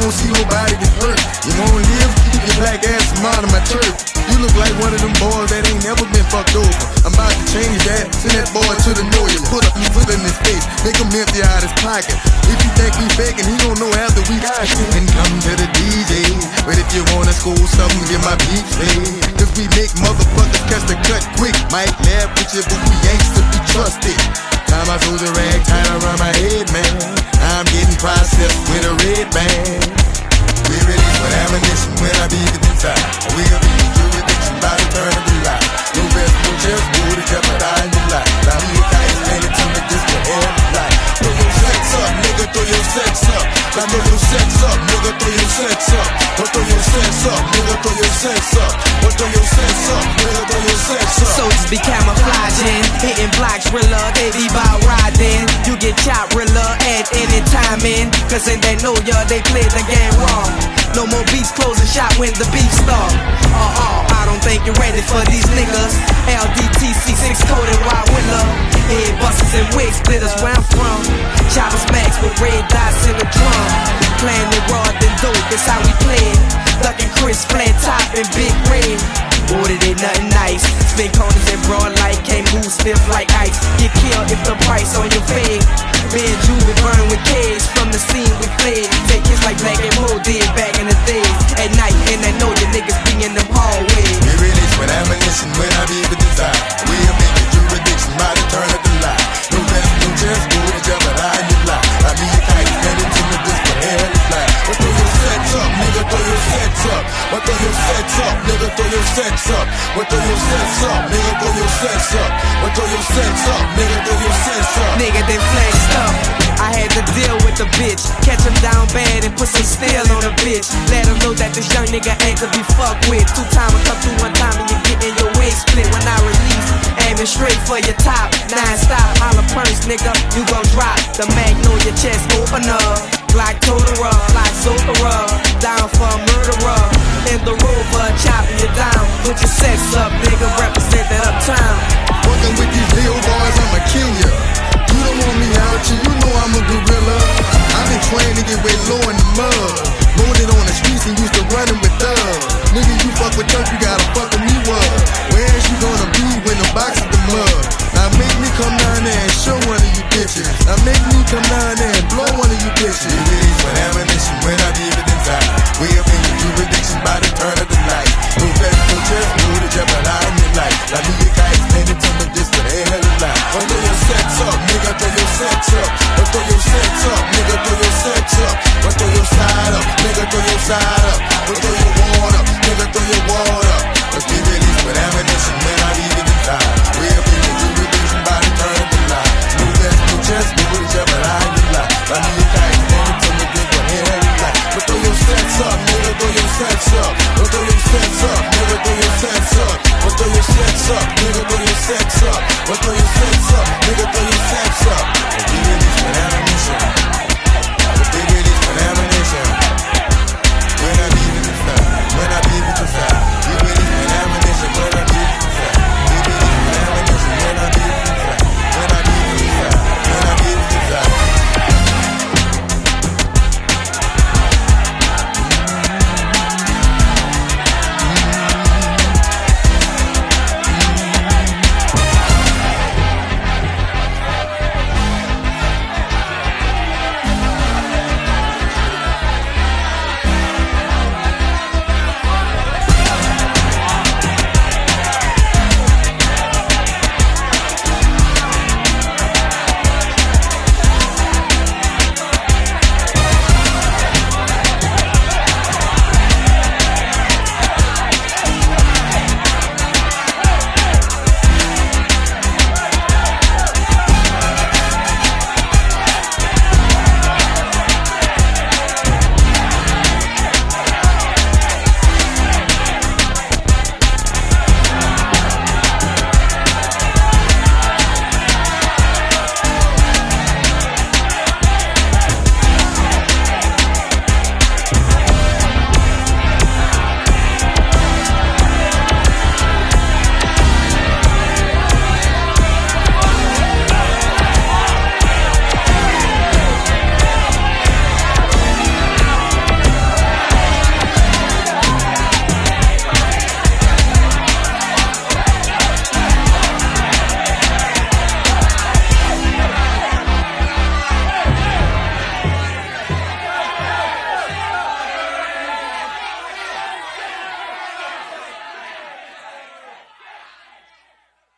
don't see nobody get hurt. You won't live, keep your black ass from out of my turf. You look like one of them boys that ain't never been fucked over. I'm about to change that, send that boy to the lawyer. Put a foot in his face, make him empty out his pocket. If you think we faking, he gon' know after we got shit. And come to the DJ, but if you wanna school something, get my beat played. Cause we make motherfuckers catch the cut quick. Might laugh with you, but we ain't to be trusted. Time I throw the rag tied around my head, man. I'm getting processed with a red band. We release with ammunition when I beat it inside. We'll be in jurisdiction by the turn of the light. No best, no chest, go to jeopardize your life. Now me a guy standing to me just for air life. Throw your sex up, nigga, throw your sex up. Now throw your sex up, nigga, throw your sex up. But throw your sex up, nigga, throw your sex up. But throw your sex up, nigga, throw your sex up. Soldiers be camouflaging, hitting blocks, realer, they be bout riding. You get chopped, realer, at any time in. Cause they know ya, they play the game wrong. No more beats, closing shop when the beef start. I don't think you're ready for these niggas. LDTC 6 coated wild winner. Head busters and wig splitters where I'm from. Choppers max with red dots in the drum. Playing the raw then dope, that's how we play it. Ducking Chris, flat top and big red. Ordered it nothing nice. Spin corners and broad light, can't move stiff like ice. Get killed if the price on your fade. Ben Juvie burn with kids from the scene we played. Take hits like Black and Mo did back in the day. At night, and I know your niggas be in them hallways. We release with ammunition when I be with desire. We'll make your jurisdiction by the turn of the light. No rest, no chance, go to jeopardize your life. I be a kite, headed to the disc for air and fly. But throw your sex up, nigga, throw your sex up. But throw your sex up, nigga, throw your sex up. But throw your sex up, nigga, throw your sex up. But throw your sex up, nigga, throw your sex up. Nigga, they flexed up. I had to deal with the bitch. Catch him down bad and put some steel on the bitch. Let him know that this young nigga ain't to be fucked with. 2 times I come through 1 time and you getting your wig split. When I release, aiming straight for your top. 9 stop, holla purse, nigga, you gon' drop. The mag know your chest open up. Glock Totara, like Sotara. Down for a murderer. In the rover, chopping you down. Put your sex up, nigga, represent that uptown. Working with these little boys, I'ma kill ya. You don't want me out, you know I'm a gorilla. I've been trained to get way low in the mud. Loaded on the streets and used to running with thugs. Nigga, you fuck with Chuck, you gotta fuck with me what? Where is you gonna be when the box is the mud? Now make me come down there and show one of you bitches. Now make me come down there and blow one of you bitches. We release with ammunition when I leave it inside. We'll be in jurisdiction by the turn of the night. No rest, no chest, no to jeopardize your life. Like me, a kite, standing to me just for the hell of life. But throw your sex up, nigga, throw your sex up. But throw your sex up, nigga, throw your sex up. But throw your side up, nigga, throw your side up. But throw your ward up, nigga, throw your ward up. Let's be released with ammunition when I leave it inside. We'll be in jurisdiction by the turn of the light. No rest, no chest, no to jeopardize your life. Like me, a kite, standing to me just for the hell of life. But throw your sex up, nigga, throw your sex